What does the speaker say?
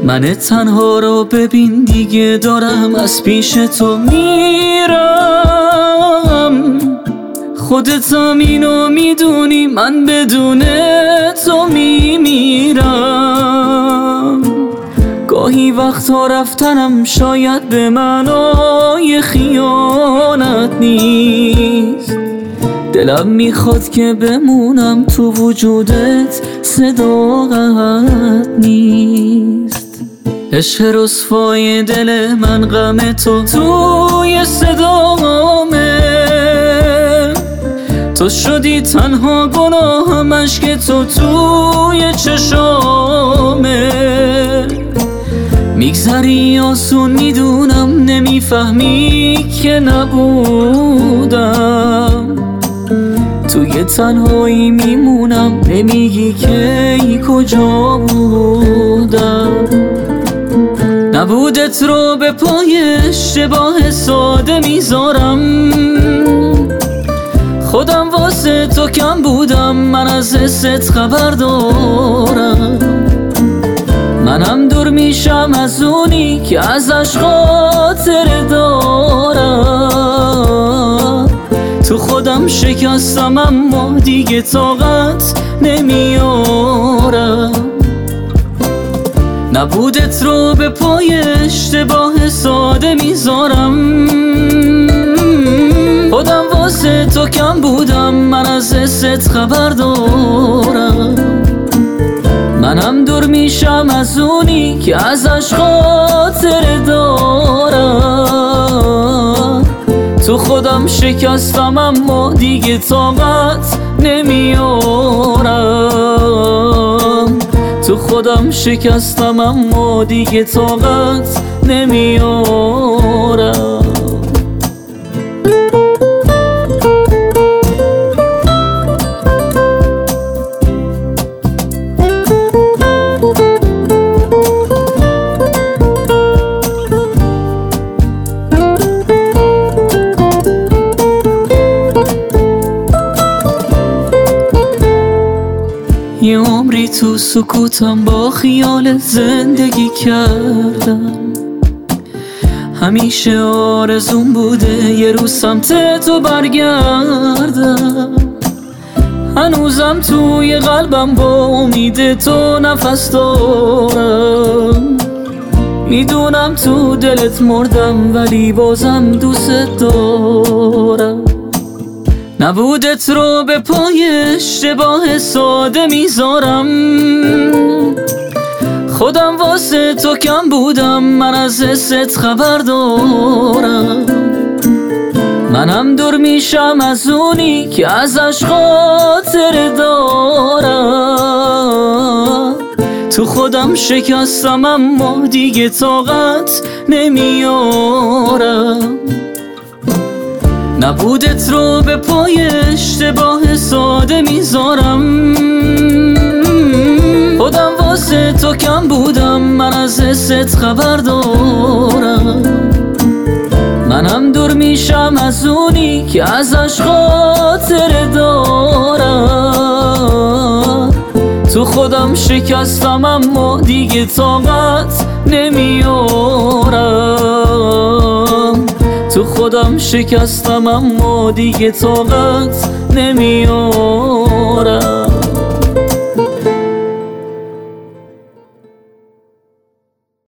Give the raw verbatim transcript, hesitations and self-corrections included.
من تنها رو ببین دیگه دارم از پیش تو میرم. خودت هم اینو میدونی من بدون تو میمیرم. گاهی وقتا رفتنم شاید به معنای خیانت نیست. دلم میخواد که بمونم تو وجودت صداقت نیست. عشق رسوای دل من غم تو توی صدامه. تو شدی تنها گناهم اشک تو توی چشامه. میگذری آسون میدونم نمیفهمی که نبودم. توی تنهایی میمونم نمیگی که ای کجا بودم. نبودت رو به پای اشتباه ساده میذارم. خودم واسه تو کم بودم من از حست خبر دارم. منم دور میشم از اونی که ازش خاطر دارم. تو خودم شکستم اما دیگه طاقت نمیارم. نبودت رو به پای اشتباه ساده میذارم. خودم واسه تو کم بودم من از حست خبر دارم. منم دور میشم از اونی که ازش خاطر دارم. تو خودم شکستم اما دیگه طاقت نمیارم. تو خودم شکستم اما دیگه طاقت نمیارم. یه عمری تو سکوتم با خیال زندگی کردم. همیشه آرزوم بوده یه روز سمت تو برگردم. هنوزم توی قلبم با امید تو نفس دارم. میدونم تو دلت مردم ولی بازم دوست دارم. نبودت رو به پای اشتباه ساده میذارم. خودم واسه تو کم بودم من از حست خبر دارم. منم دور میشم از اونی که ازش خاطر دارم. تو خودم شکستم اما دیگه طاقت نمیارم. نبودت رو به پای اشتباه ساده میذارم. خودم واسه تو کم بودم من از حست خبر دارم. منم دور میشم از اونی که ازش خاطر دارم. تو خودم شکستم اما دیگه طاقت نمیارم. تو خودم شکستم اما دیگه طاقت نمیارم.